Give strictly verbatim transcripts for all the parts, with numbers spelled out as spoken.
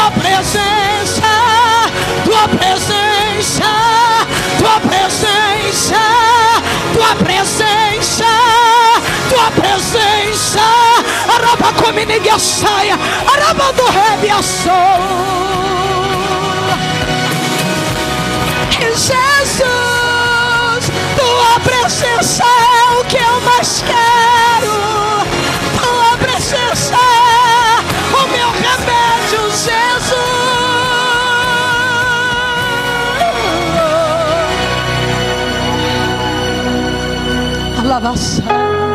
tua presença, tua presença, tua presença, tua presença, tua presença. Araba comigo a saia, araba do rebe a sol. Jesus, tua presença é o que eu mais quero. Tua presença é o meu remédio, Jesus. Alavaça.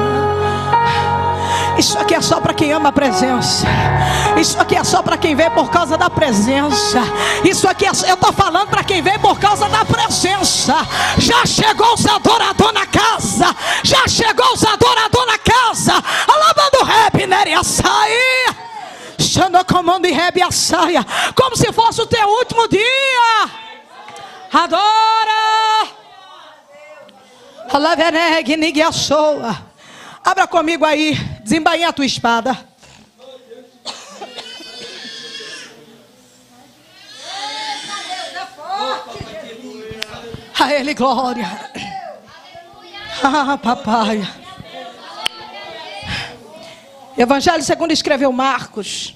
Isso aqui é só para quem ama a presença. Isso aqui é só para quem vem por causa da presença. Isso aqui é, eu estou falando para quem vem por causa da presença. Já chegou os adoradores na casa. Já chegou os adoradores na casa. Alabando o rap, né? E a saia. Chama comando e rap a saia. Como se fosse o teu último dia. Adora. Alavereg, nigue a soa. Abra comigo aí, desembainha a tua espada. A Ele glória. Ah, papai. Evangelho segundo escreveu Marcos.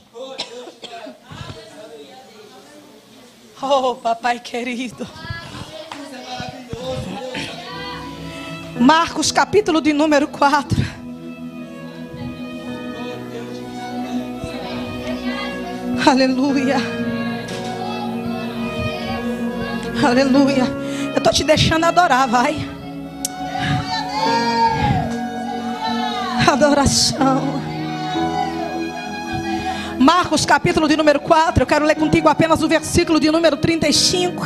Oh, papai querido. Marcos capítulo de número quatro. Aleluia. Aleluia. Eu estou te deixando adorar, vai. Adoração. Marcos capítulo de número quatro. Eu quero ler contigo apenas o versículo de número trinta e cinco.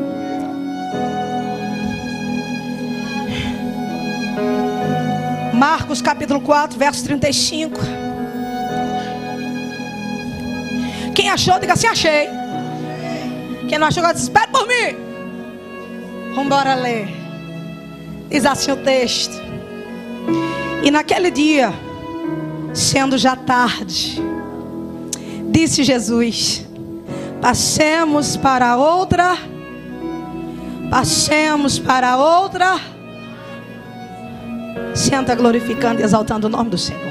Marcos capítulo quatro, verso trinta e cinco. Quem achou, diga assim, achei. Quem não achou, diga, espere por mim. Vamos embora ler. Diz assim o texto. E naquele dia, sendo já tarde, disse Jesus: passemos para outra. Passemos para outra. Senta glorificando e exaltando o nome do Senhor.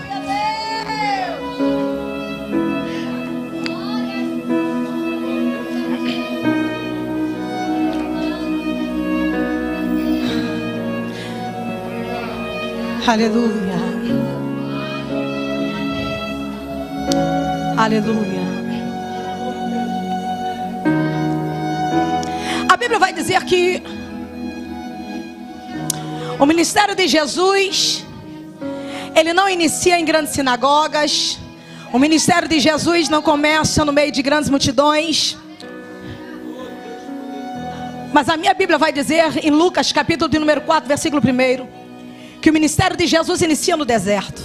Aleluia. Aleluia. A Bíblia vai dizer que o ministério de Jesus, ele não inicia em grandes sinagogas. O ministério de Jesus não começa no meio de grandes multidões. Mas a minha Bíblia vai dizer em Lucas capítulo de número quatro, versículo um, que o ministério de Jesus inicia no deserto.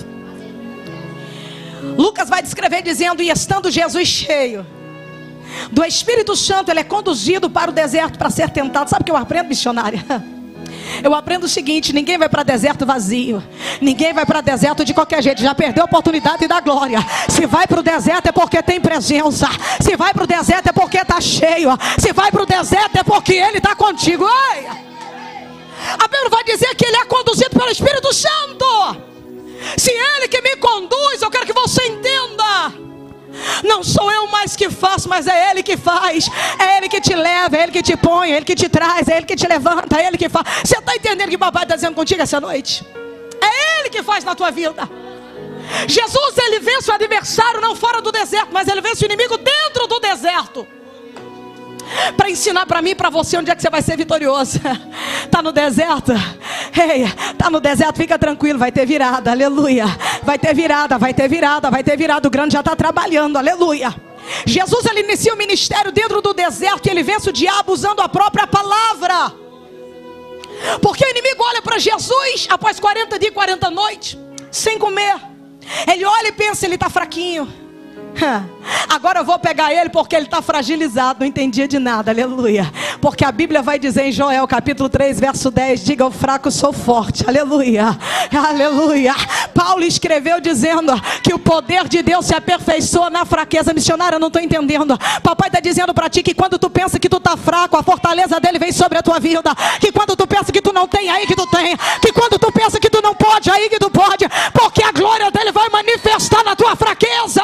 Lucas vai descrever dizendo: e estando Jesus cheio do Espírito Santo, ele é conduzido para o deserto para ser tentado. Sabe o que eu aprendo, missionária? Eu aprendo o seguinte: ninguém vai para deserto vazio. Ninguém vai para deserto de qualquer jeito. Já perdeu a oportunidade da glória. Se vai para o deserto é porque tem presença. Se vai para o deserto é porque está cheio. Se vai para o deserto é porque Ele está contigo. Ai! A Bíblia vai dizer que Ele é conduzido pelo Espírito Santo. Se Ele que me conduz, eu quero que você entenda: não sou eu mais que faço, mas é Ele que faz. É Ele que te leva, é Ele que te põe, é Ele que te traz, é Ele que te levanta, é Ele que faz. Você está entendendo o que o papai está dizendo contigo essa noite? É Ele que faz na tua vida. Jesus, Ele vence o adversário não fora do deserto, mas Ele vence o inimigo dentro do deserto, para ensinar para mim e para você onde é que você vai ser vitorioso. Está no deserto? Ei, está no deserto, fica tranquilo, vai ter virada, aleluia. Vai ter virada, vai ter virada, vai ter virada. O grande já está trabalhando, aleluia. Jesus, ele inicia o ministério dentro do deserto, e ele vence o diabo usando a própria palavra. Porque o inimigo olha para Jesus após quarenta dias e quarenta noites sem comer. Ele olha e pensa: ele está fraquinho, Agora eu vou pegar ele porque ele está fragilizado, não entendia de nada, aleluia. Porque a Bíblia vai dizer em Joel capítulo três, verso dez, diga ao fraco sou forte, aleluia, aleluia. Paulo escreveu dizendo que o poder de Deus se aperfeiçoa na fraqueza. Missionária, eu não estou entendendo. Papai está dizendo para ti que quando tu pensa que tu está fraco, a fortaleza dele vem sobre a tua vida. Que quando tu pensa que tu não tem, aí que tu tem. Que quando tu pensa que tu não pode, aí que tu pode. Porque a glória dele vai manifestar na tua fraqueza.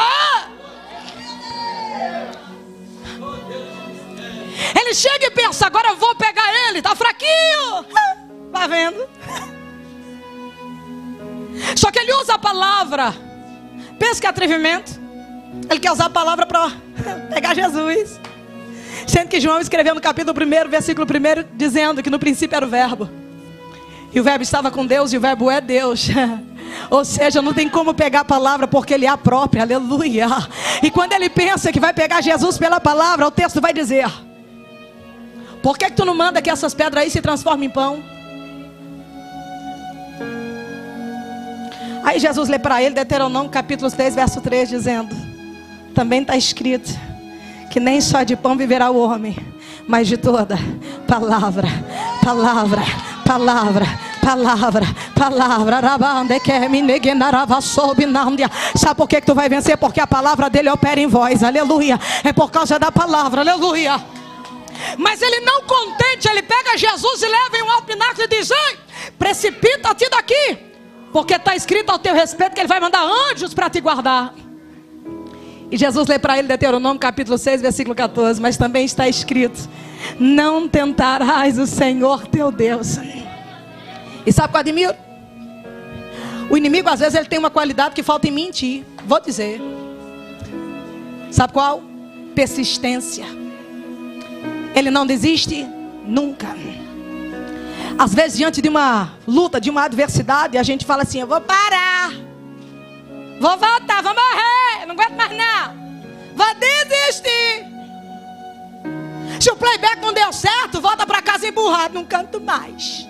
Ele chega e pensa, agora eu vou pegar ele, tá fraquinho. Tá vendo? Só que ele usa a palavra. Pensa que atrevimento. Ele quer usar a palavra para pegar Jesus. Sendo que João escreveu no capítulo primeiro, versículo primeiro, dizendo que no princípio era o verbo. E o verbo estava com Deus e o verbo é Deus. Ou seja, não tem como pegar a palavra porque ele é a própria, aleluia. E quando ele pensa que vai pegar Jesus pela palavra, o texto vai dizer: por que que tu não manda que essas pedras aí se transformem em pão? Aí Jesus lê para ele Deuteronômio capítulo seis, verso três, dizendo: também está escrito que nem só de pão viverá o homem, mas de toda palavra, palavra, palavra, palavra, palavra. Sabe por que que tu vai vencer? Porque a palavra dele opera em vós, aleluia. É por causa da palavra, aleluia. Mas ele não contente, ele pega Jesus e leva em um alto pináculo e diz: ei, precipita-te daqui, porque está escrito ao teu respeito que ele vai mandar anjos para te guardar. E Jesus lê para ele Deuteronômio capítulo seis, versículo catorze. Mas também está escrito: não tentarás o Senhor teu Deus. E sabe o que eu admiro? O inimigo às vezes ele tem uma qualidade que falta em mentir. Vou dizer. Sabe qual? Persistência. Ele não desiste nunca. Às vezes diante de uma luta, de uma adversidade, a gente fala assim: eu vou parar, vou voltar, vou morrer, não aguento mais não, vou desistir. Se o playback não deu certo, volta para casa emburrado, não canto mais.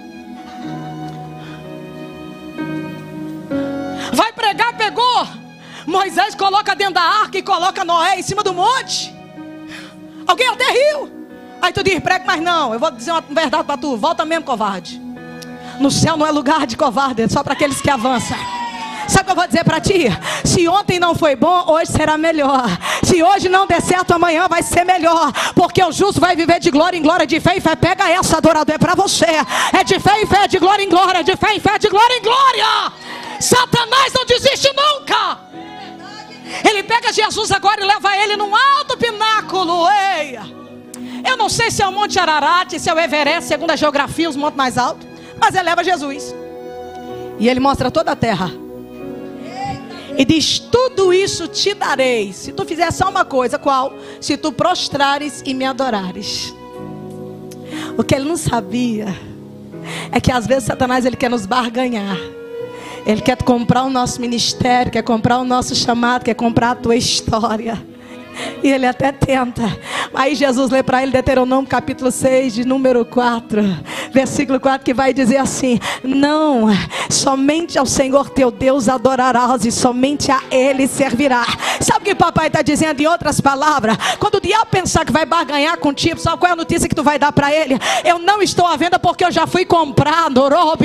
Vai pregar, pegou. Moisés coloca dentro da arca e coloca Noé em cima do monte. Alguém até riu. Aí tu diz: prega, mas não, eu vou dizer uma verdade para tu, volta mesmo, covarde. No céu não é lugar de covarde, é só para aqueles que avançam. Sabe o que eu vou dizer para ti? Se ontem não foi bom, hoje será melhor. Se hoje não der certo, amanhã vai ser melhor. Porque o justo vai viver de glória em glória, de fé em fé. Pega essa, adorador, é para você. É de fé em fé, de glória em glória, de fé em fé, de glória em glória. Satanás não desiste nunca. Ele pega Jesus agora e leva ele num alto pináculo. Ei, eu não sei se é o Monte Ararat, se é o Everest, segundo a geografia, os montes mais altos. Mas ele leva Jesus. E ele mostra toda a terra. E diz: tudo isso te darei, se tu fizer só uma coisa. Qual? Se tu prostrares e me adorares. O que ele não sabia é que às vezes Satanás ele quer nos barganhar. Ele quer comprar o nosso ministério, quer comprar o nosso chamado, quer comprar a tua história. E ele até tenta. Aí Jesus lê para ele Deuteronômio capítulo seis, de número quatro, versículo quatro, que vai dizer assim: não, somente ao Senhor teu Deus adorarás e somente a Ele servirá. Sabe o que o papai está dizendo em outras palavras? Quando o diabo pensar que vai barganhar contigo, sabe qual é a notícia que tu vai dar para ele? Eu não estou à venda porque eu já fui comprado.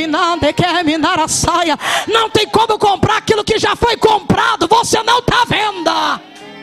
Não tem como comprar aquilo que já foi comprado. Você não está à venda.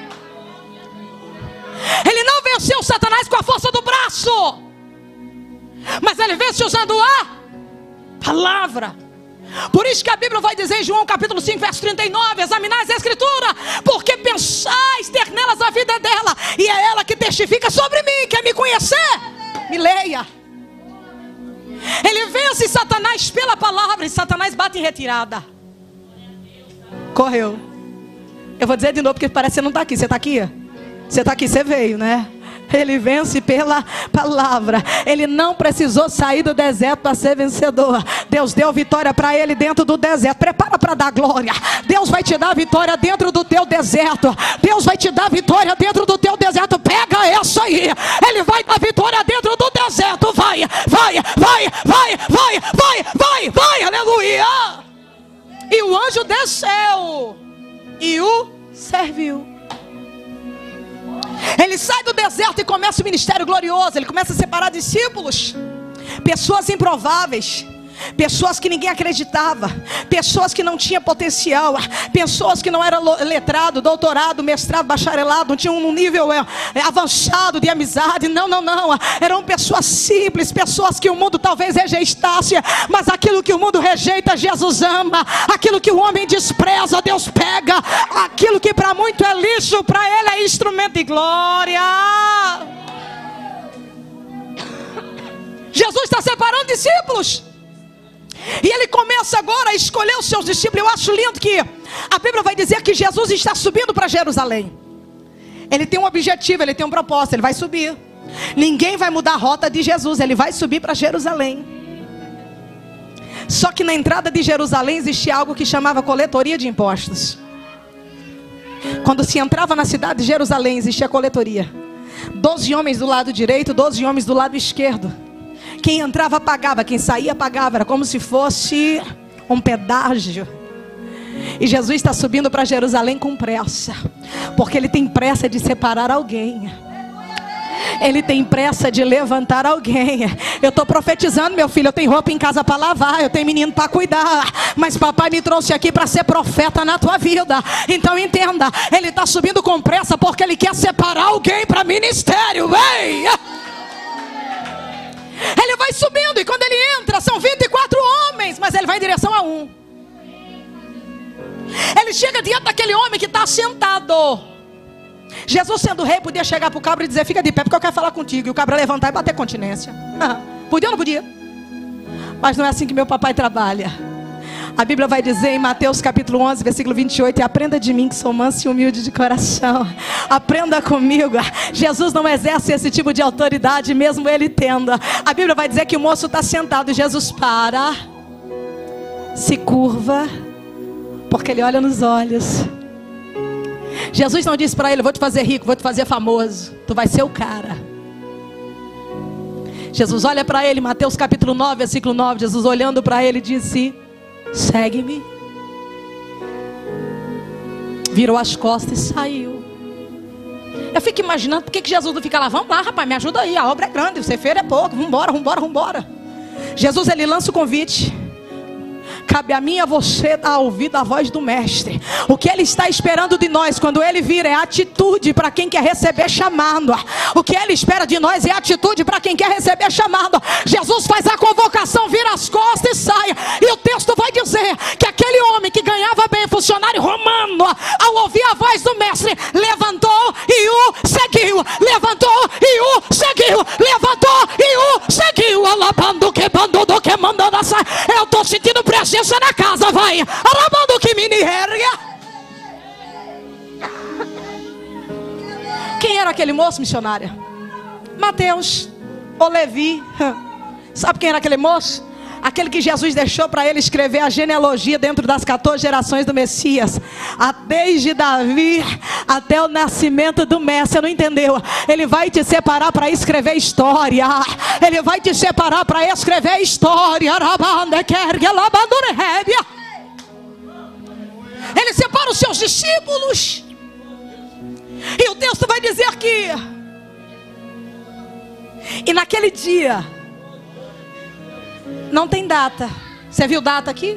Ele não venceu Satanás com a força do braço, mas ele vence usando a palavra. Por isso que a Bíblia vai dizer em João capítulo cinco, verso trinta e nove: examinais a Escritura, porque pensais ter nelas a vida dela, e é ela que testifica sobre mim. Quer me conhecer? Me leia. Ele vence Satanás pela palavra, e Satanás bate em retirada. Correu. Eu vou dizer de novo porque parece que você não está aqui. Você está aqui? Você está aqui, você veio, né? Ele vence pela palavra. Ele não precisou sair do deserto para ser vencedor. Deus deu vitória para ele dentro do deserto. Prepara para dar glória. Deus vai te dar vitória dentro do teu deserto. Deus vai te dar vitória dentro do teu deserto. Pega essa aí. Ele vai dar vitória dentro do deserto. Vai, vai, vai, vai, vai, vai, vai, vai, aleluia. E o anjo desceu e o serviu. Ele sai do deserto e começa o ministério glorioso. Ele começa a separar discípulos, pessoas improváveis, pessoas que ninguém acreditava, pessoas que não tinham potencial, pessoas que não eram letrado, doutorado, mestrado, bacharelado, não tinham um nível é, é, avançado de amizade. Não, não, não. Eram pessoas simples, pessoas que o mundo talvez rejeitasse, mas aquilo que o mundo rejeita, Jesus ama. Aquilo que o homem despreza, Deus pega. Aquilo que para muito é lixo, para ele é instrumento de glória. Jesus está separando discípulos. E ele começa agora a escolher os seus discípulos. Eu acho lindo que a Bíblia vai dizer que Jesus está subindo para Jerusalém. Ele tem um objetivo, ele tem um propósito, ele vai subir. Ninguém vai mudar a rota de Jesus, ele vai subir para Jerusalém. Só que na entrada de Jerusalém existia algo que chamava coletoria de impostos. Quando se entrava na cidade de Jerusalém, existia coletoria. Doze homens do lado direito, doze homens do lado esquerdo. Quem entrava pagava, quem saía pagava. Era como se fosse um pedágio. E Jesus está subindo para Jerusalém com pressa, porque ele tem pressa de separar alguém. Ele tem pressa de levantar alguém. Eu estou profetizando, meu filho. Eu tenho roupa em casa para lavar, eu tenho menino para cuidar, mas papai me trouxe aqui para ser profeta na tua vida. Então entenda, ele está subindo com pressa porque ele quer separar alguém para ministério. Vem! Ele vai subindo e quando ele entra são vinte e quatro homens, mas ele vai em direção a um. Ele chega diante daquele homem que está sentado. Jesus, sendo rei, podia chegar para o cabra e dizer: fica de pé porque eu quero falar contigo. E o cabra levantar e bater continência. Ah, podia ou não podia? Mas não é assim que meu papai trabalha. A Bíblia vai dizer em Mateus capítulo onze, versículo vinte e oito: aprenda de mim que sou manso e humilde de coração. Aprenda comigo. Jesus não exerce esse tipo de autoridade, mesmo ele tendo. A Bíblia vai dizer que o moço está sentado e Jesus para, se curva, porque ele olha nos olhos. Jesus não disse para ele: vou te fazer rico, vou te fazer famoso, tu vai ser o cara. Jesus olha para ele, Mateus capítulo nove, versículo nove. Jesus olhando para ele disse: segue-me. Virou as costas e saiu. Eu fico imaginando por que que Jesus não fica lá: vamos lá, rapaz, me ajuda aí, a obra é grande, o cefeiro é pouco, vambora, vambora, vambora. Jesus, ele lança o convite. Cabe a mim e a você dar ouvido à voz do mestre. O que ele está esperando de nós quando ele vir é atitude para quem quer receber chamado. O que ele espera de nós é atitude para quem quer receber chamado. Jesus faz a convocação, vira as costas e sai. E o texto vai dizer que aquele homem que ganhava bem, funcionário romano, ao ouvir a voz do mestre, levantou e o seguiu. Levantou e o seguiu. Levantou e o seguiu. Alabando que bando do que mandando a sair. Eu estou sentindo presença na casa, vai. Alabando que mini herga. Quem era aquele moço, missionária? Mateus ou Levi. Sabe quem era aquele moço? Aquele que Jesus deixou para ele escrever a genealogia dentro das quatorze gerações do Messias, desde Davi até o nascimento do Mestre. Você não entendeu? Ele vai te separar para escrever história. Ele vai te separar para escrever história. Ele separa os seus discípulos. E o texto vai dizer que e naquele dia, não tem data. Você viu data aqui?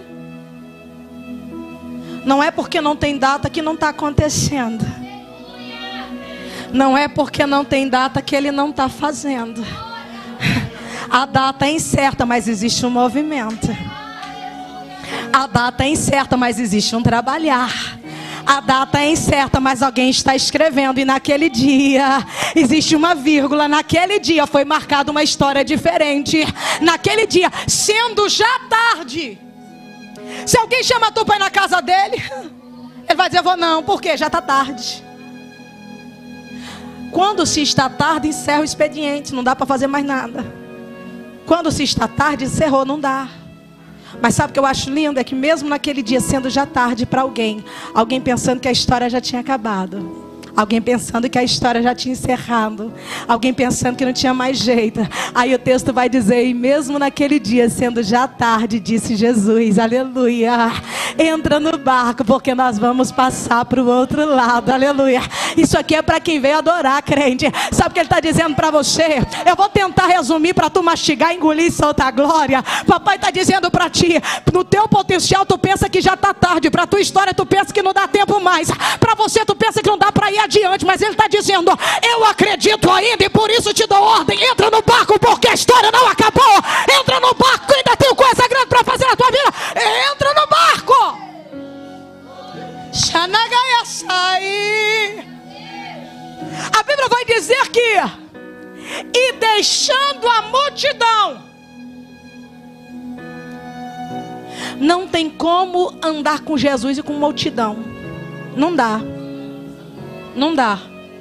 Não é porque não tem data que não está acontecendo. Não é porque não tem data que ele não está fazendo. A data é incerta, mas existe um movimento. A data é incerta, mas existe um trabalhar. A data é incerta, mas alguém está escrevendo. E naquele dia existe uma vírgula. Naquele dia foi marcada uma história diferente. Naquele dia, sendo já tarde. Se alguém chama tu para ir na casa dele, ele vai dizer: vou não, por quê? Já está tarde. Quando se está tarde, encerra o expediente. Não dá para fazer mais nada. Quando se está tarde, encerrou, não dá. Mas sabe o que eu acho lindo? É que mesmo naquele dia, sendo já tarde para alguém, alguém pensando que a história já tinha acabado, Alguém pensando que a história já tinha encerrado. Alguém pensando que não tinha mais jeito. Aí o texto vai dizer: e mesmo naquele dia, sendo já tarde, disse Jesus, aleluia, entra no barco, porque nós vamos passar para o outro lado, aleluia. Isso aqui é para quem veio adorar, crente. Sabe o que ele está dizendo para você? Eu vou tentar resumir para tu mastigar, engolir e soltar a glória. Papai está dizendo para ti: no teu potencial tu pensa que já está tarde. Para tua história tu pensa que não dá tempo mais. Para você tu pensa que não dá para ir adiante, mas ele está dizendo: eu acredito ainda e por isso te dou ordem. Entra no barco, porque a história não acabou. Entra no barco, ainda tem coisa grande para fazer na tua vida. Entra no barco. Xanagaia sai. A Bíblia vai dizer que e deixando a multidão, não tem como andar com Jesus e com multidão. Não dá. Não dá.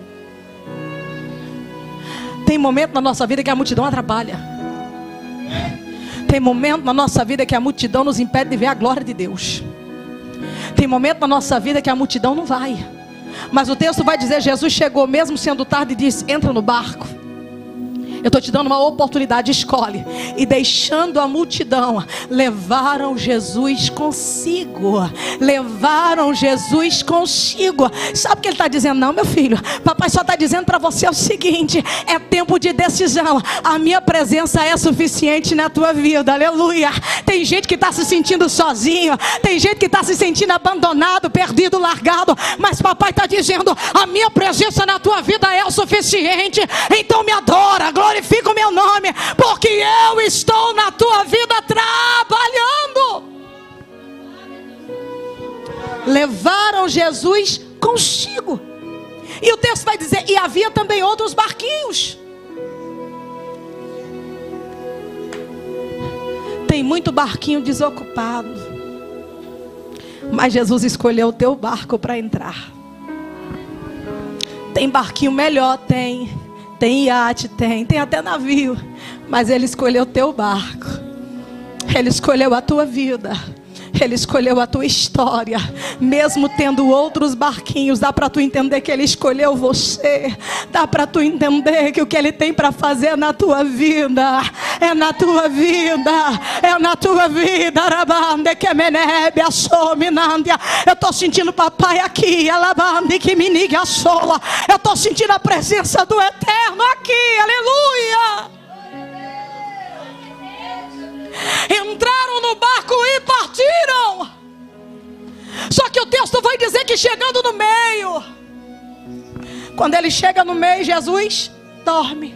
Tem momento na nossa vida que a multidão atrapalha. Tem momento na nossa vida que a multidão nos impede de ver a glória de Deus. Tem momento na nossa vida que a multidão não vai. Mas o texto vai dizer: Jesus chegou mesmo sendo tarde e disse: entra no barco. Eu estou te dando uma oportunidade, escolhe. E deixando a multidão, levaram Jesus consigo. Levaram Jesus consigo. Sabe o que ele está dizendo? Não, meu filho, papai só está dizendo para você o seguinte: é tempo de decisão. A minha presença é suficiente na tua vida, aleluia. Tem gente que está se sentindo sozinho. Tem gente que está se sentindo abandonado, perdido, largado. Mas papai está dizendo: a minha presença na tua vida é o suficiente. Então me adora, glória. Glorifica o meu nome, porque eu estou na tua vida trabalhando. Levaram Jesus consigo. E o texto vai dizer: e havia também outros barquinhos. Tem muito barquinho desocupado, mas Jesus escolheu o teu barco para entrar. Tem barquinho melhor? Tem. Tem iate, tem, tem até navio. Mas ele escolheu o teu barco. Ele escolheu a tua vida. Ele escolheu a tua história. Mesmo tendo outros barquinhos, dá para tu entender que ele escolheu você. Dá para tu entender que o que ele tem para fazer na tua vida é na tua vida. É na tua vida. Eu estou sentindo papai aqui. Eu estou sentindo a presença do Eterno aqui. Aleluia. Entraram no barco e partiram. Só que o texto vai dizer que chegando no meio, quando ele chega no meio, Jesus dorme.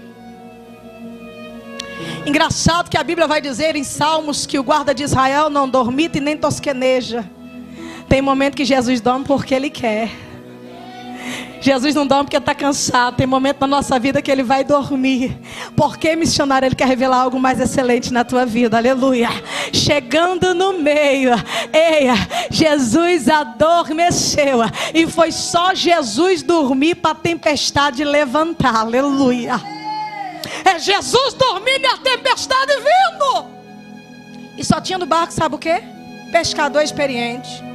Engraçado que a Bíblia vai dizer em Salmos que o guarda de Israel não dormita e nem tosqueneja. Tem momento que Jesus dorme porque ele quer. Jesus não dorme porque está cansado. Tem momento na nossa vida que ele vai dormir. Porque, missionário, ele quer revelar algo mais excelente na tua vida. Aleluia. Chegando no meio, eia, Jesus adormeceu. E foi só Jesus dormir para a tempestade levantar. Aleluia. É Jesus dormindo e a tempestade vindo. E só tinha no barco, sabe o quê? Pescador experiente.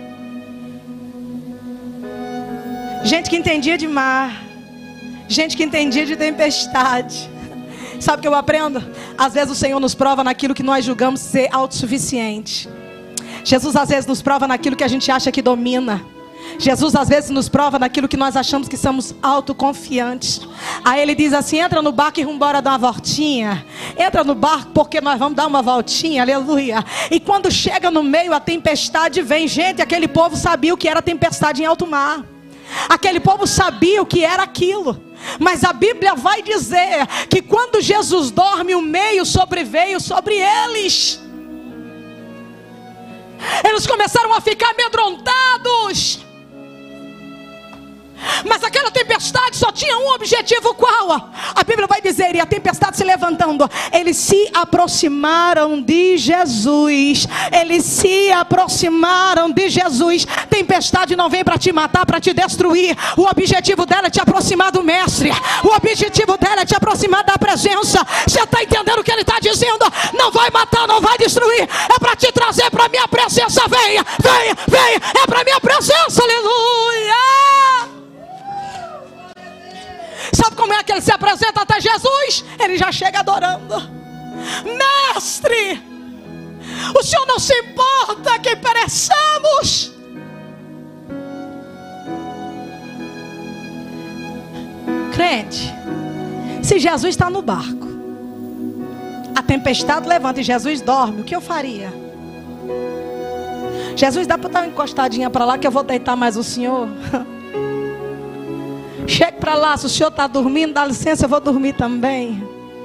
Gente que entendia de mar. Gente que entendia de tempestade. Sabe o que eu aprendo? Às vezes o Senhor nos prova naquilo que nós julgamos ser autossuficiente. Jesus às vezes nos prova naquilo que a gente acha que domina. Jesus às vezes nos prova naquilo que nós achamos que somos autoconfiantes. Aí ele diz assim: entra no barco e vamos embora dar uma voltinha. Entra no barco porque nós vamos dar uma voltinha, aleluia. E quando chega no meio a tempestade vem. Gente, aquele povo sabia o que era tempestade em alto mar. Aquele povo sabia o que era aquilo. Mas a Bíblia vai dizer que quando Jesus dorme, o meio sobreveio sobre eles. Eles começaram a ficar amedrontados. Mas aquela tempestade só tinha um objetivo. Qual? A Bíblia vai dizer: e a tempestade se levantando, eles se aproximaram de Jesus. Eles se aproximaram de Jesus. Tempestade não vem para te matar, para te destruir. O objetivo dela é te aproximar do Mestre. O objetivo dela é te aproximar da presença. Você está entendendo o que ele está dizendo? Não vai matar, não vai destruir. É para te trazer para a minha presença. Venha, venha, venha. É para a minha presença, aleluia. Sabe como é que ele se apresenta até Jesus? Ele já chega adorando. Mestre, o Senhor não se importa que pereçamos. Crente, se Jesus está no barco, a tempestade levanta e Jesus dorme, o que eu faria? Jesus, dá para dar uma encostadinha para lá que eu vou deitar mais o Senhor? Chegue para lá, se o Senhor está dormindo, dá licença, eu vou dormir também.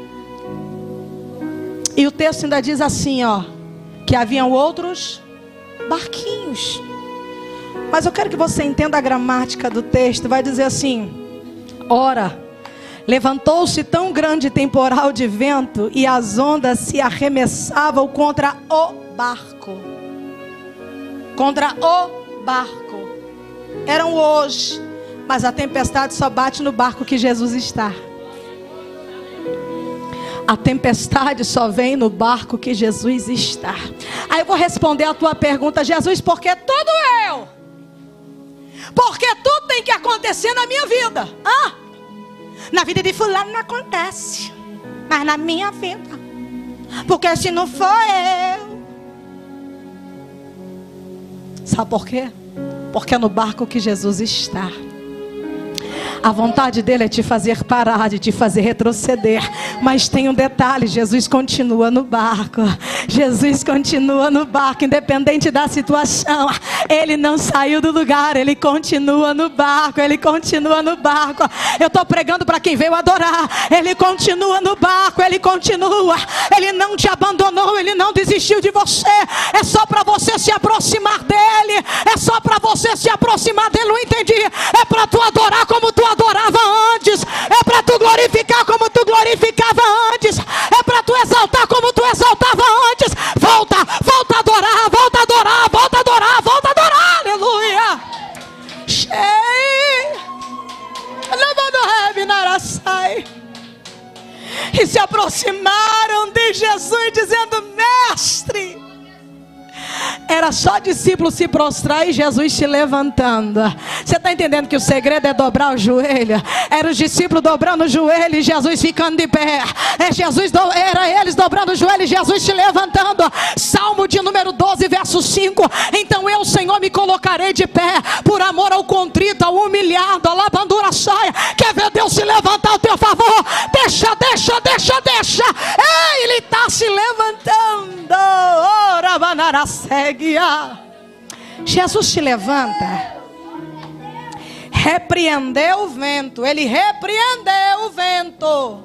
E o texto ainda diz assim, ó, que haviam outros barquinhos. Mas eu quero que você entenda a gramática do texto. Vai dizer assim: ora, levantou-se tão grande temporal de vento e as ondas se arremessavam contra o barco. Contra o barco. Eram hoje, mas a tempestade só bate no barco que Jesus está. A tempestade só vem no barco que Jesus está. Aí eu vou responder a tua pergunta: Jesus, por que tudo eu? Porque tudo tem que acontecer na minha vida. Ah, na vida de fulano não acontece, mas na minha vida, porque se não for eu. Sabe por quê? Porque é no barco que Jesus está. A vontade dele é te fazer parar, de te fazer retroceder. Mas tem um detalhe: Jesus continua no barco. Jesus continua no barco, independente da situação. Ele não saiu do lugar, ele continua no barco. Ele continua no barco. Eu estou pregando para quem veio adorar. Ele continua no barco, ele continua. Ele não te abandonou, ele não desistiu de você. É só para você se aproximar dele. É só para você se aproximar dele. Não entendi. É para tu adorar como tu adorava antes. É para tu glorificar como tu glorificava antes. É para tu exaltar como tu exaltava antes. Volta, volta a adorar, volta a adorar, volta a adorar, volta a adorar. Aleluia. Cheio. E se aproximaram de Jesus dizendo: mestre. Era só discípulo se prostrar e Jesus se levantando. Você está entendendo que o segredo é dobrar o joelho? Era os discípulos dobrando o joelho e Jesus ficando de pé. É Jesus do... Era eles dobrando o joelho e Jesus se levantando. Salmo de número doze, verso cinco. Então eu, Senhor, me colocarei de pé, por amor ao contrito, ao humilhado, à labandura saia. Quer ver Deus se levantar ao teu favor? Deixa, deixa, deixa, deixa. Ei, ele está se levantando. Ora, banara segue. Jesus se levanta, repreendeu o vento. Ele repreendeu o vento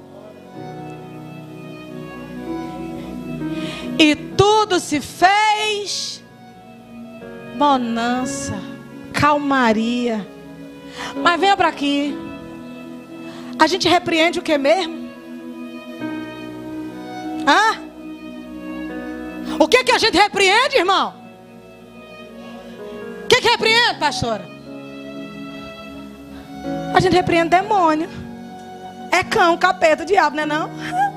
e tudo se fez bonança, calmaria. Mas venha para aqui. A gente repreende o que mesmo? Hã? O que que a gente repreende, irmão? O que que repreende, pastora? A gente repreende demônio. É cão, capeta, diabo, não é não?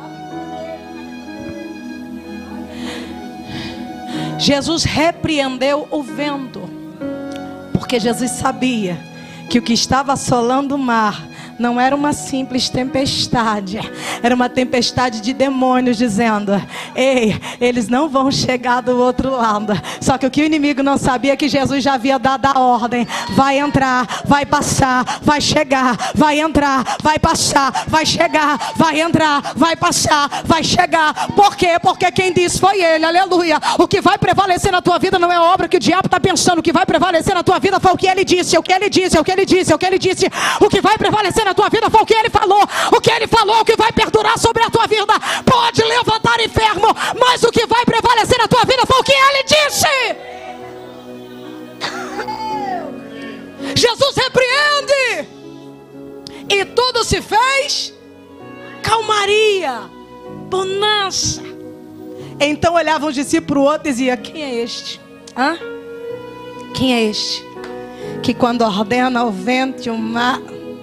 Jesus repreendeu o vento, porque Jesus sabia que o que estava assolando o mar não era uma simples tempestade, era uma tempestade de demônios dizendo: ei, eles não vão chegar do outro lado. Só que o que o inimigo não sabia é que Jesus já havia dado a ordem: vai entrar, vai passar, vai chegar, vai entrar, vai passar, vai chegar, vai entrar, vai passar, vai chegar. Por quê? Porque quem disse foi ele, aleluia. O que vai prevalecer na tua vida não é a obra que o diabo está pensando. O que vai prevalecer na tua vida foi o que ele disse, o que ele disse, o que ele disse, o que ele disse. O que vai prevalecer na tua vida foi o que ele falou. O que ele falou, o que vai perdurar sobre a tua vida. Pode levantar enfermo, mas o que vai prevalecer na tua vida foi o que ele disse. Jesus repreende e tudo se fez calmaria, bonança. Então olhavam os discípulos para o outro e diziam: quem é este? Hã? Quem é este que quando ordena o vento e o mar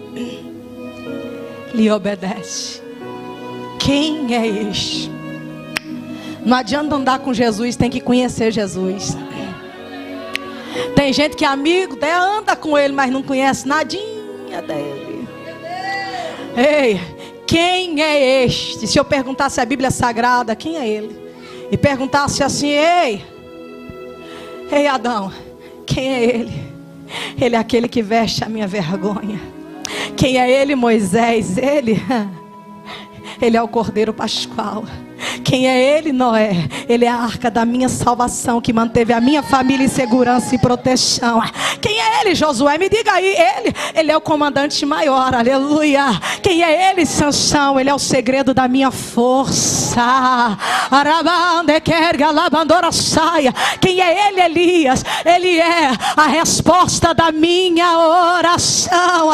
lhe obedece? Quem é este? Não adianta andar com Jesus, tem que conhecer Jesus. Tem gente que é amigo, até anda com ele, mas não conhece nadinha dele. Ei, quem é este? Se eu perguntasse a Bíblia Sagrada, quem é ele? E perguntasse assim, ei, ei Adão, quem é ele? Ele é aquele que veste a minha vergonha. Quem é ele, Moisés? Ele, ele é o Cordeiro Pascual. Quem é ele, Noé? Ele é a arca da minha salvação, que manteve a minha família em segurança e proteção. Quem é ele, Josué? Me diga aí. Ele, ele é o comandante maior, aleluia. Quem é ele, Sansão? Ele é o segredo da minha força. Quem é ele, Elias? Ele é a resposta da minha oração.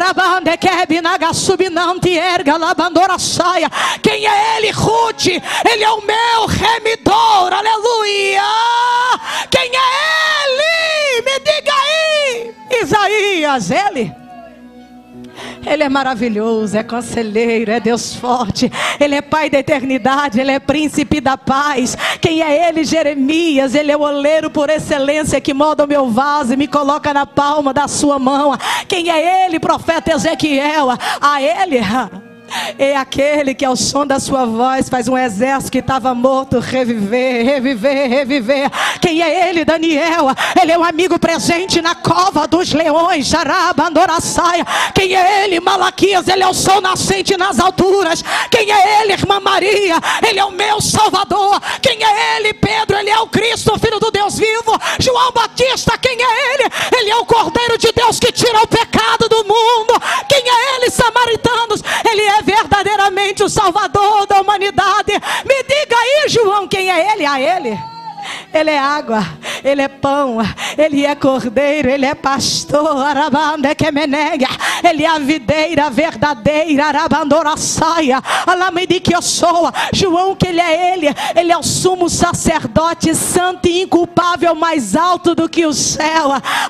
Quem é ele, Ruth? Ele é o meu remidor, aleluia. Quem é ele? Me diga aí. Isaías, ele Ele é maravilhoso, é conselheiro, é Deus forte. Ele é Pai da eternidade, Ele é príncipe da paz. Quem é ele? Jeremias. Ele é o oleiro por excelência, que molda o meu vaso e me coloca na palma da sua mão. Quem é ele? Profeta Ezequiel. A ele é aquele que ao som da sua voz faz um exército que estava morto reviver, reviver, reviver. Quem é ele? Daniel. Ele é um amigo presente na cova dos leões. Jarabandoraçaia. Quem é ele? Malaquias. Ele é o sol nascente nas alturas. Quem é ele? Irmã Maria. Ele é o meu Salvador. Quem é ele? Pedro. Ele é o Cristo, Filho do Deus vivo. João Batista. Quem é ele? Ele é o Cordeiro de Deus que tira o pecado do mundo. Quem é ele? Samaritanos. Ele é verdadeiramente o Salvador da humanidade. Me diga aí, João, quem é ele? A ele Ele é água, ele é pão, ele é cordeiro, ele é pastor. Ele é a videira verdadeira. João, que ele é ele Ele é o sumo sacerdote, santo e inculpável, mais alto do que o céu.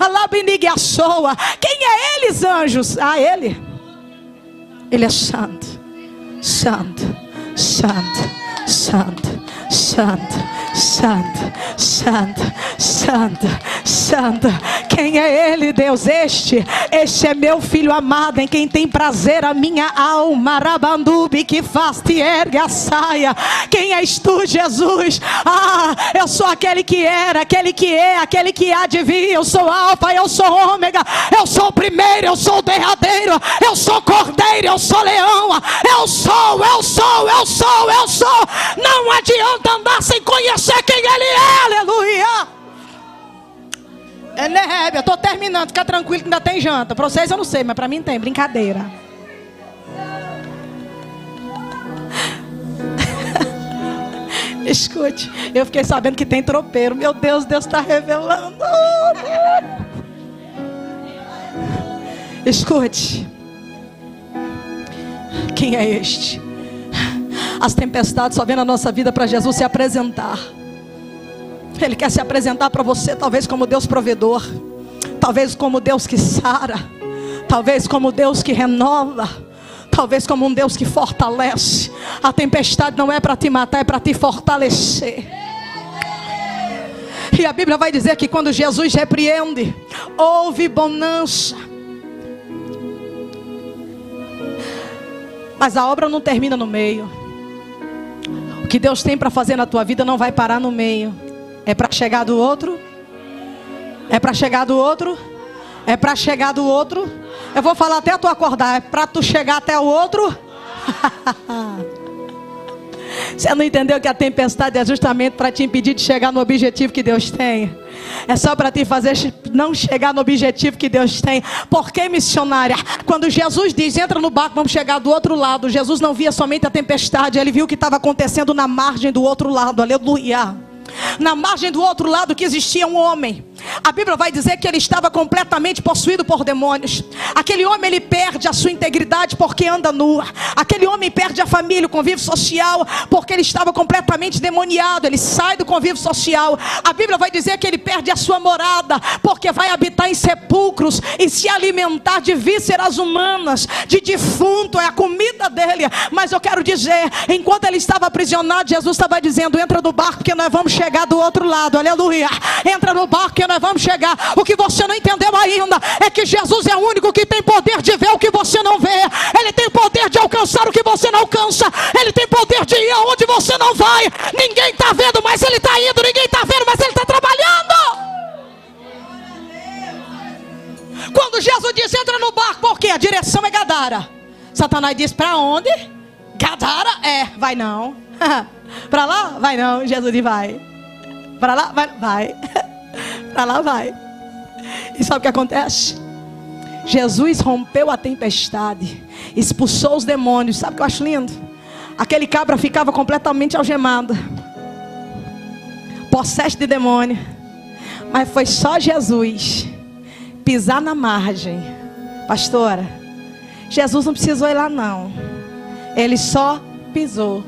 Quem é eles, anjos? A ele Ele é santo, santo, santo, santo, santo, santo, santo, santo, santo. Quem é ele, Deus? Este, este é meu filho amado, em quem tem prazer a minha alma. Rabandubi, que faz te ergue a saia. Quem és tu, Jesus? Ah, eu sou aquele que era, aquele que é, aquele que há de vir. Eu sou alfa, eu sou ômega. Eu sou o primeiro, eu sou o derradeiro. Eu sou cordeiro, eu sou leão. Eu sou, eu sou, eu sou, eu sou. Não adianta andar sem conhecer quem ele é, aleluia. É, eu estou terminando, fica tranquilo que ainda tem janta. Para vocês eu não sei, mas para mim tem, brincadeira. Escute, eu fiquei sabendo que tem tropeiro. Meu Deus, Deus está revelando. Escute. Quem é este? As tempestades só vêm na nossa vida para Jesus se apresentar. Ele quer se apresentar para você, talvez como Deus provedor, talvez como Deus que sara, talvez como Deus que renova, talvez como um Deus que fortalece. A tempestade não é para te matar, é para te fortalecer. E a Bíblia vai dizer que quando Jesus repreende, houve bonança. Mas a obra não termina no meio. O que Deus tem para fazer na tua vida não vai parar no meio. É para chegar do outro? É para chegar do outro? É para chegar do outro? Eu vou falar até tu acordar. É para tu chegar até o outro? Você não entendeu que a tempestade é justamente para te impedir de chegar no objetivo que Deus tem? É só para te fazer não chegar no objetivo que Deus tem. Por que, missionária? Quando Jesus diz, entra no barco, vamos chegar do outro lado. Jesus não via somente a tempestade, ele viu o que estava acontecendo na margem do outro lado. Aleluia. Na margem do outro lado que existia um homem. A Bíblia vai dizer que ele estava completamente possuído por demônios. Aquele homem, ele perde a sua integridade porque anda nu. Aquele homem perde a família, o convívio social, porque ele estava completamente demoniado. Ele sai do convívio social. A Bíblia vai dizer que ele perde a sua morada, porque vai habitar em sepulcros e se alimentar de vísceras humanas, de defunto, é a comida dele. Mas eu quero dizer, enquanto ele estava aprisionado, Jesus estava dizendo, entra no barco que nós vamos chegar do outro lado, aleluia. Entra no barco que nós nós vamos chegar. O que você não entendeu ainda é que Jesus é o único que tem poder de ver o que você não vê. Ele tem poder de alcançar o que você não alcança. Ele tem poder de ir aonde você não vai. Ninguém está vendo, mas Ele está indo. Ninguém está vendo, mas Ele está trabalhando. Quando Jesus diz, entra no barco, por quê? A direção é Gadara. Satanás diz, para onde? Gadara? É, vai não. Para lá? Vai não. Jesus diz, vai. Para lá? Vai. Vai. Para lá? Vai. E sabe o que acontece? Jesus rompeu a tempestade, expulsou os demônios. Sabe o que eu acho lindo? Aquele cabra ficava completamente algemado, possesso de demônio. Mas foi só Jesus pisar na margem. Pastora, Jesus não precisou ir lá não. Ele só pisou.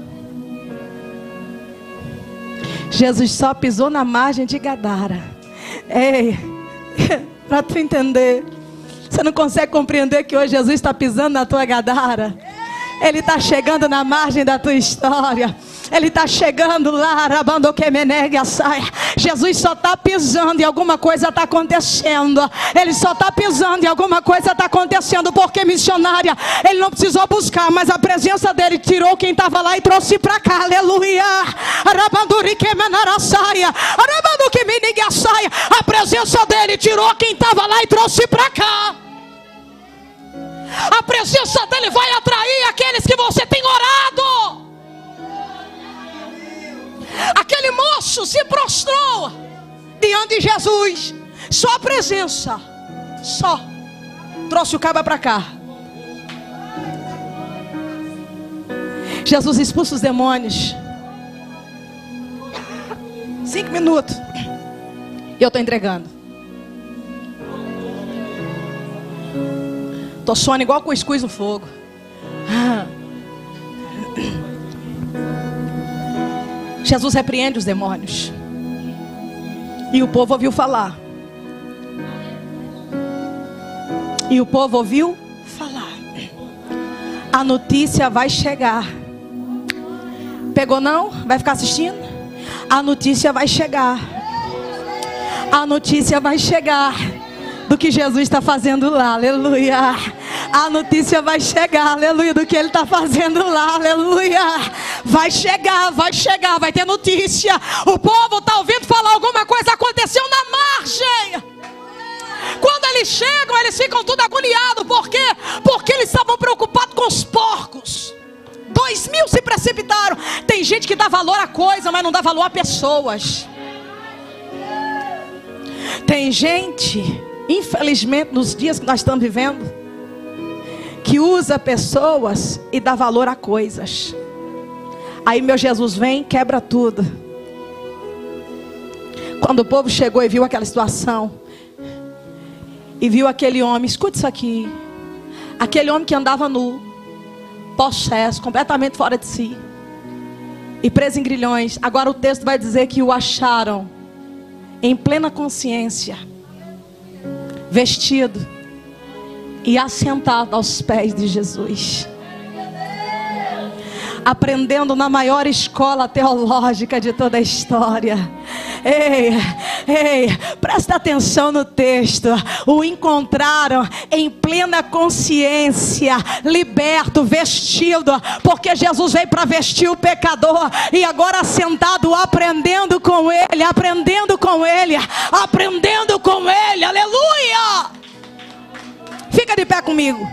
Jesus só pisou na margem de Gadara. Ei, para tu entender, você não consegue compreender que hoje Jesus está pisando na tua Gadara? Ele está chegando na margem da tua história. Ele está chegando lá, Jesus só está pisando e alguma coisa está acontecendo. Ele só está pisando e alguma coisa está acontecendo. Porque missionária, ele não precisou buscar, mas a presença dele tirou quem estava lá e trouxe para cá. Aleluia. A presença dele tirou quem estava lá e trouxe para cá. A presença dele vai atrair aqueles que você tem orado. Aquele moço se prostrou diante de Jesus. Só a presença, só trouxe o cabra para cá. Jesus expulsa os demônios. Cinco minutos e eu estou entregando. Estou suando igual cuscuz no fogo. Jesus repreende os demônios. E o povo ouviu falar. E o povo ouviu falar. A notícia vai chegar. Pegou não? Vai ficar assistindo? A notícia vai chegar. A notícia vai chegar do que Jesus está fazendo lá, aleluia. A notícia vai chegar, aleluia, do que Ele está fazendo lá, aleluia. Vai chegar, vai chegar, vai ter notícia. O povo está ouvindo falar alguma coisa aconteceu na margem. Quando eles chegam, eles ficam tudo agoniados. Por quê? Porque eles estavam preocupados com os porcos. Dois mil se precipitaram. Tem gente que dá valor a coisa, mas não dá valor a pessoas. Tem gente, infelizmente, nos dias que nós estamos vivendo, que usa pessoas e dá valor a coisas. Aí meu Jesus vem, quebra tudo. Quando o povo chegou e viu aquela situação, e viu aquele homem, escute isso aqui, aquele homem que andava nu, possesso, completamente fora de si, e preso em grilhões. Agora o texto vai dizer que o acharam em plena consciência, vestido e assentado aos pés de Jesus, aprendendo na maior escola teológica de toda a história. Ei, ei, presta atenção no texto. O encontraram em plena consciência, liberto, vestido, porque Jesus veio para vestir o pecador. E agora sentado, aprendendo com ele, aprendendo com ele, aprendendo com ele, aleluia. Fica de pé comigo.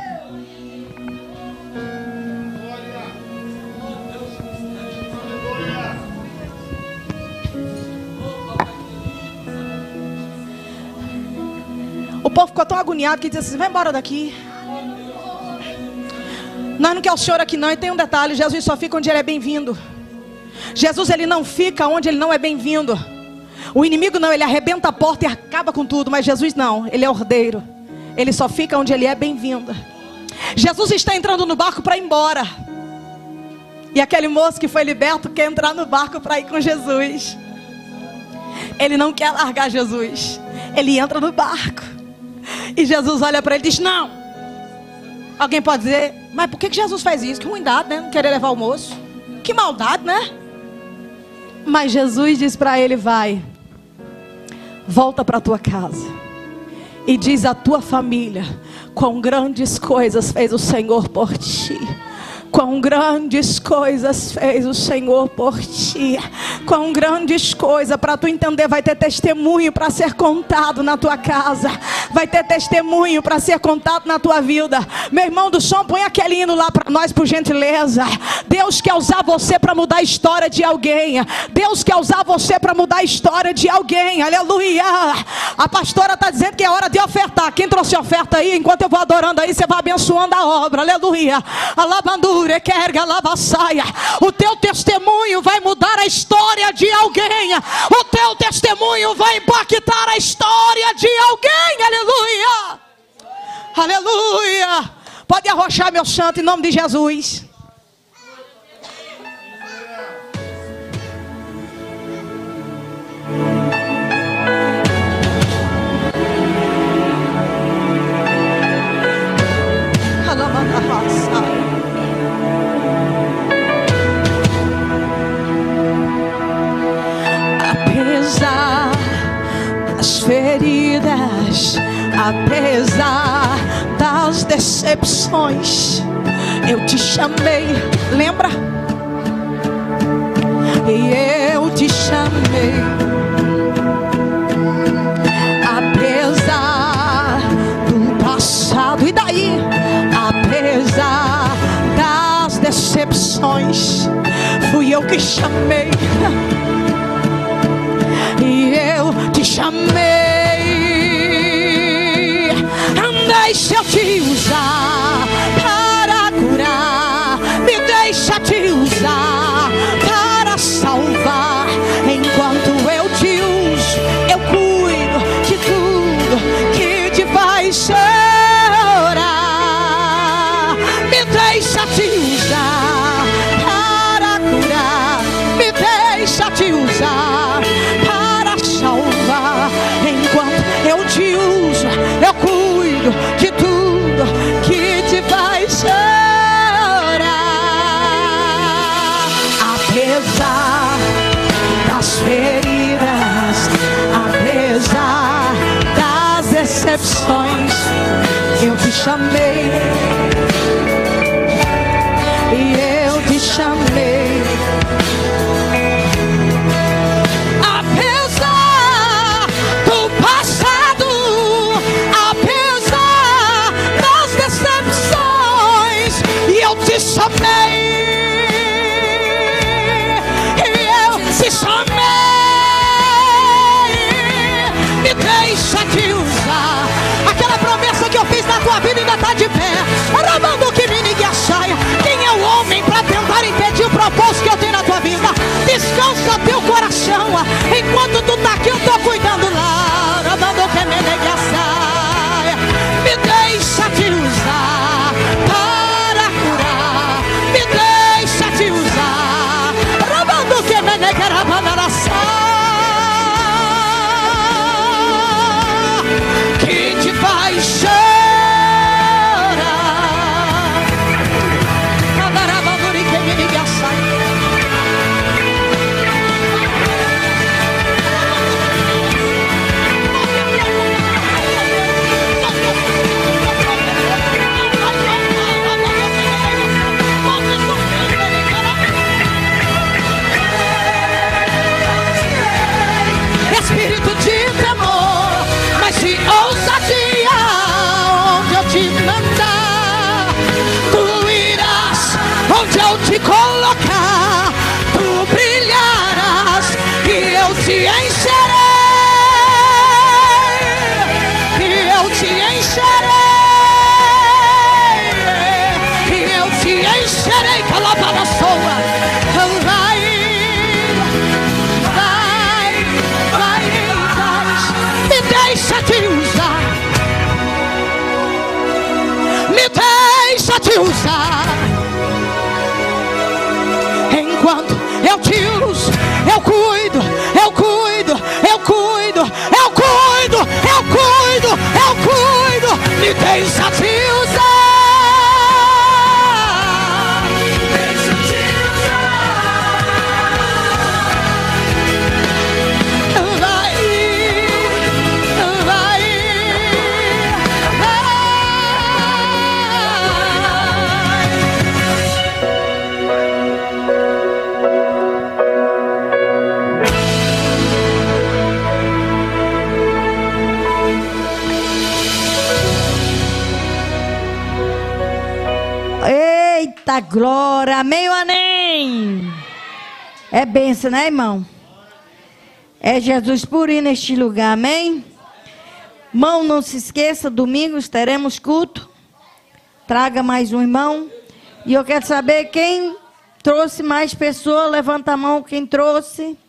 O povo ficou tão agoniado que disse assim: vai embora daqui. Nós não queremos o senhor aqui não. E tem um detalhe: Jesus só fica onde ele é bem-vindo. Jesus, ele não fica onde ele não é bem-vindo. O inimigo não, ele arrebenta a porta e acaba com tudo. Mas Jesus não, ele é ordeiro. Ele só fica onde ele é bem-vindo. Jesus está entrando no barco para ir embora. E aquele moço que foi liberto quer entrar no barco para ir com Jesus. Ele não quer largar Jesus. Ele entra no barco. E Jesus olha para ele e diz: não. Alguém pode dizer: mas por que Jesus faz isso? Que ruindade, né? Não querer levar o moço. Que maldade, né? Mas Jesus diz para ele: vai. volta para a tua casa e diz à tua família: quão grandes coisas fez o Senhor por ti. Quão grandes coisas fez o Senhor por ti. Quão grandes coisas, para tu entender, vai ter testemunho para ser contado na tua casa. Vai ter testemunho para ser contado na tua vida. Meu irmão do som, põe aquele hino lá para nós, por gentileza. Deus quer usar você para mudar a história de alguém. Deus quer usar você para mudar a história de alguém. Aleluia. A pastora está dizendo que é hora de ofertar. Quem trouxe oferta aí, enquanto eu vou adorando aí, você vai abençoando a obra. Aleluia. Alabandura. O teu testemunho vai mudar a história de alguém. O teu testemunho vai impactar a história de alguém. Aleluia. Aleluia. Pode arrochar, meu santo, em nome de Jesus. Apesar das feridas, apesar das decepções, eu te chamei, lembra? E eu te chamei. Apesar do passado, e daí? Apesar das decepções, fui eu que chamei. E eu te chamei. Deixa eu te usar para curar. Me deixa te usar para salvar. Enquanto eu te uso, eu cuido de tudo que te faz chorar. Me deixa te usar para curar. Me deixa te usar para salvar. Enquanto eu te uso, eu cuido de tudo que te faz chorar. Apesar das feridas, apesar das decepções, eu te chamei. E eu te chamei. Apesar do passado, apesar das decepções, e eu te chamei. E eu te chamei. Me deixa te usar. Aquela promessa que eu fiz na tua vida ainda está de pé. Arabando que me nigue a saia. Quem é o homem para tentar impedir o propósito que eu tenho na tua vida? Descansa teu coração. Enquanto tu tá aqui, eu tô cuidando lá. Arabando que me nigue a saia. Me deixa te usar para curar. Me deixa te usar. Arabando que me nigue a saia. Que te faz chorar. Espírito de temor, mas de ousadia, onde eu te mandar, tu irás, onde eu te colocar, tu brilharás, e eu te encherei, e eu te encherei, e eu te encherei, calabada soa. Deixa te usar. Me deixa te usar. Enquanto eu te uso, eu cuido, eu cuido, eu cuido, eu cuido, eu cuido, eu cuido. Me deixa te usar. Deixa te usar. Vai. da glória. Amém ou amém? É bênção, né, irmão? É Jesus purinho neste lugar, amém? Irmão, não se esqueça, domingos teremos culto. Traga mais um irmão. E eu quero saber quem trouxe mais pessoas. Levanta a mão quem trouxe.